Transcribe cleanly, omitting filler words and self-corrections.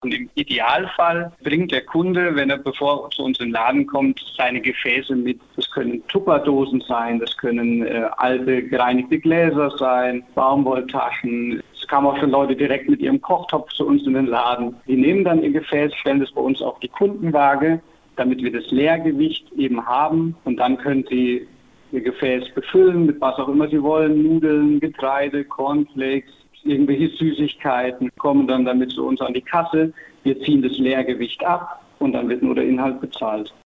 Und im Idealfall bringt der Kunde, wenn er bevor er zu uns in den Laden kommt, seine Gefäße mit. Das können Tupperdosen sein, das können alte gereinigte Gläser sein, Baumwolltaschen. Es kamen auch schon Leute direkt mit ihrem Kochtopf zu uns in den Laden. Die nehmen dann ihr Gefäß, stellen das bei uns auf die Kundenwaage, damit wir das Leergewicht eben haben. Und dann können sie ihr Gefäß befüllen mit was auch immer sie wollen, Nudeln, Getreide, Cornflakes, irgendwelche Süßigkeiten, kommen dann damit zu uns an die Kasse. Wir ziehen das Leergewicht ab und dann wird nur der Inhalt bezahlt.